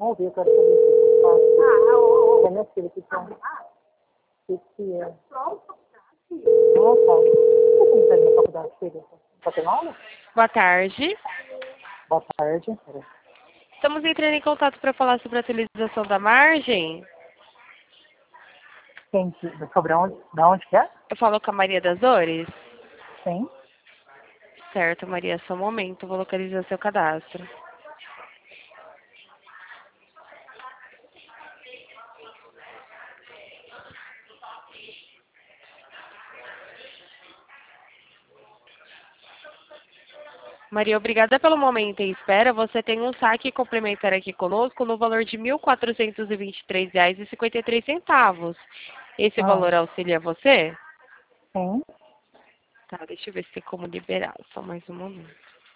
Vamos ver, eu quero saber se eu faço. É minha filha que tem. Que é. Ah, tá. Você tem na faculdade, filha? Tá tendo aula? Boa tarde. Boa tarde. Peraí. Estamos entrando em contato para falar sobre a atualização da margem. Sobre onde? Da onde que é? Eu falo com a Maria das Dores? Sim. Certo, Maria, só um momento. Vou localizar seu cadastro. Maria, obrigada pelo momento em espera. Você tem um saque complementar aqui conosco no valor de R$ 1.423,53. Esse Ah, valor auxilia você? sim. Tá, deixa eu ver se tem como liberar. Só mais um momento.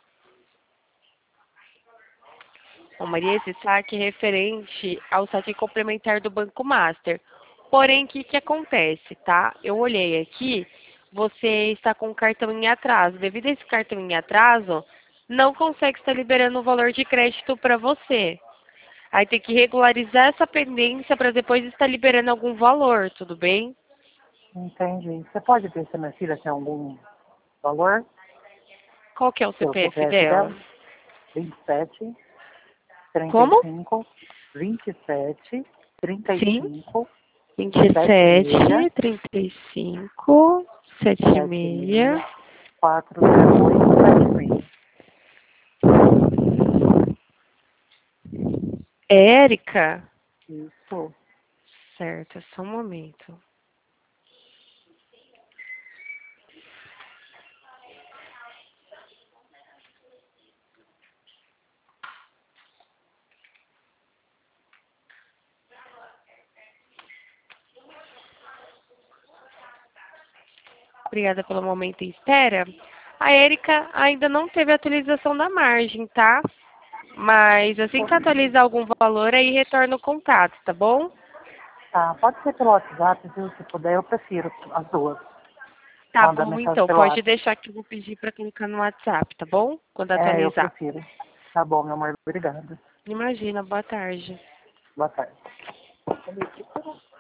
Bom, Maria, esse saque é referente ao saque complementar do Banco Master. Porém, o que acontece, tá? Eu olhei aqui, você está com o cartão em atraso. Devido a esse cartão em atraso, não consegue estar liberando o valor de crédito para você. Aí tem que regularizar essa pendência para depois estar liberando algum valor, tudo bem? Entendi. Você pode ver se a minha filha tem algum valor? Qual que é o Seu CPF CPF dela? dela? 27, Como? 35, 27, Sim. 35, 76, 27, 35, 76. 76, 408, 76. Érica? Isso. Certo, é só um momento. Obrigada pelo momento em espera. A Érica ainda não teve atualização da margem, tá? Mas assim que atualizar algum valor, aí retorna o contato, tá bom? Tá, pode ser pelo WhatsApp, viu? Se puder, eu prefiro as duas. Tá Manda bom, mensagem então. pelo Pode WhatsApp. deixar que eu vou pedir para colocar no WhatsApp, tá bom? Quando É, eu atualizar. prefiro. Tá bom, meu amor. Obrigada. Imagina, boa tarde. Boa tarde.